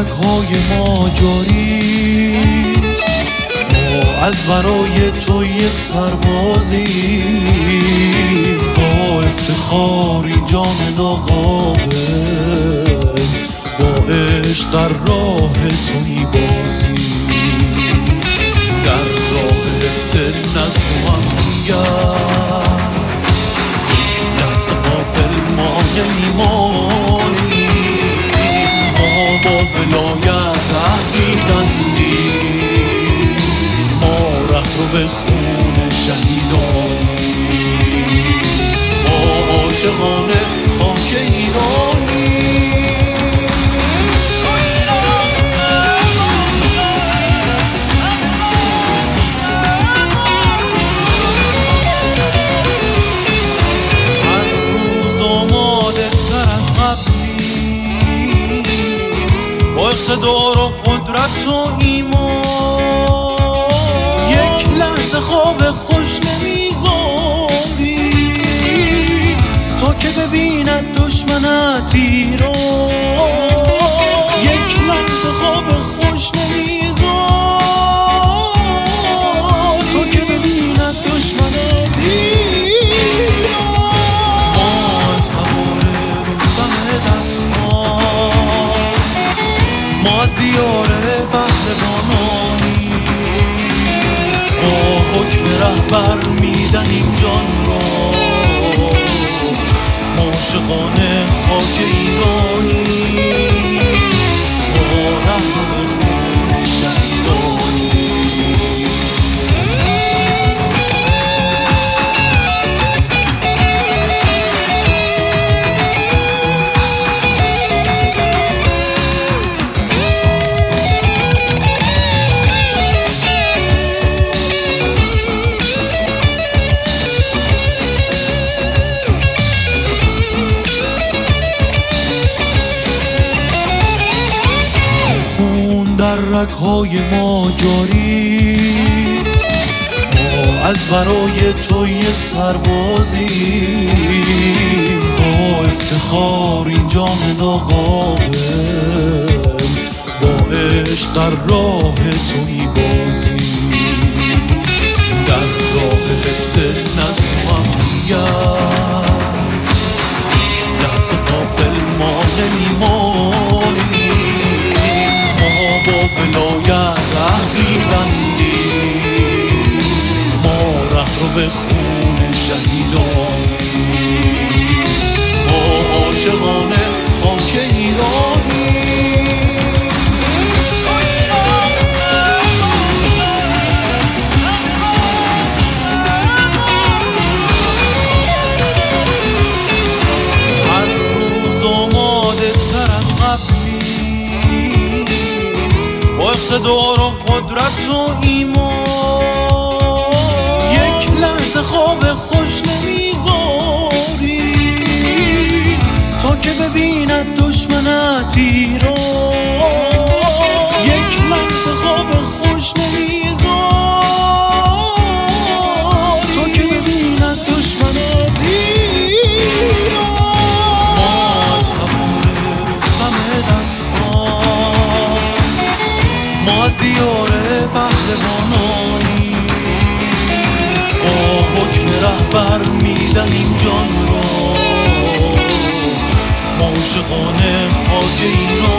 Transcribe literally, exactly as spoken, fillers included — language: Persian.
رگ‌های ما جاریست، ما از برای توی سربازیم، با افتخاری جان ناقابل، با عشق در راه تو میبازیم، در راه حفظ نظم و امنیت، یک لحظه غافل ما نمیمانیم، ما با ولایت میبندیم، ما ره رو به خون شهیدانیم، ما عاشقان خاک ایرانیم. هر روز آماده تر از قبلی، با اقتدار و قدرت و ایمان، یک لحظه خواب خوش نمیذاری تا که ببیند دشمنت ایران، یک لحظه خواب خوش نمیذاری تا که ببیند دشمنت ایران. ما از سوار رستم دستان، ما از دیار پهلوانانی، با حکم رهبر میدنیم جان را، عاشقان خاک ایرانی، با ره رو به خون شهیدانی. در رگ‌های ما جاریست، ما از برای توی سربازیم، با افتخار این جان ناقابل، با عشق در راه تو میبازیم، در راه حفظ نظم و امنیت، یک لحظه غافل ما نمیمانیم، با ولایت ره میبندیم، ما ره رو به خون شهیدانیم، ما عاشقان خاک ایرانیم. هر روز آماده تر از قبلی، با اقتدار و قدرت و ایمان، یک لحظه خواب خوش نمیذاری تا که ببیند دشمنت ایران، یک لحظه خواب خوش نمیذاری تا که ببیند دشمنت ایران. ما از سوار رستم دستان، ما از دیار پهلوانانی، با حکم رهبر میدنیم جان را، عاشقان خاک ایران.